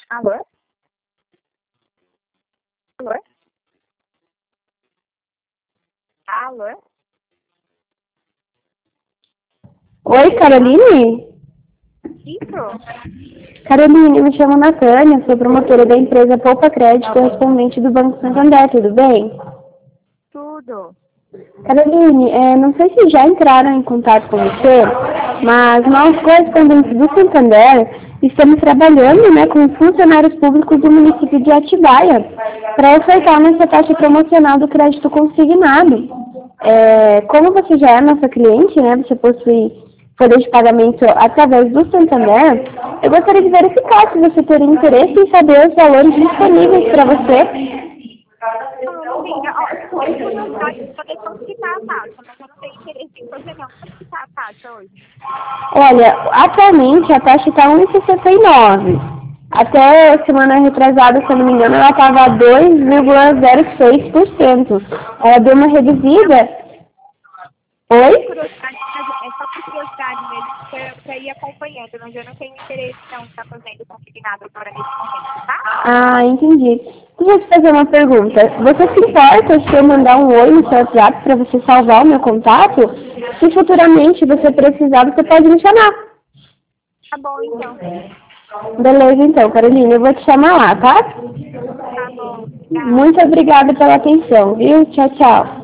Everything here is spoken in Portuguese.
Alô? Alô? Alô? Oi, Caroline? Isso? Caroline, me chamo Natânia, sou promotora da empresa Poupa Crédito, correspondente do Banco Santander, tudo bem? Tudo. Caroline, não sei se já entraram em contato com você, mas nós, correspondentes do Santander, estamos trabalhando, né, com os funcionários públicos do município de Atibaia para ofertar nossa taxa promocional do crédito consignado. Como você já é nossa cliente, né, você possui poder de pagamento através do Santander, eu gostaria de verificar se você teria interesse em saber os valores disponíveis para você. Sim, ó, por curiosidade, poder consultar a taxa, mas eu não tenho interesse em fazer não. Quanto que tá a taxa hoje? Olha, atualmente a taxa está 1,69. Até semana retrasada, se eu não me engano, ela estava 2,06%. Ela deu uma reduzida. Oi? Curiosidade, é só por curiosidade mesmo, pra ir acompanhando, mas eu não tenho interesse não tá fazendo consignado agora nesse momento, tá? Ah, entendi. Deixa eu te fazer uma pergunta. Você se importa se eu mandar um oi no seu WhatsApp para você salvar o meu contato? Se futuramente você precisar, você pode me chamar. Tá bom, então. Beleza, então, Carolina, eu vou te chamar lá, tá? Tá bom, obrigada. Muito obrigada pela atenção, viu? Tchau, tchau.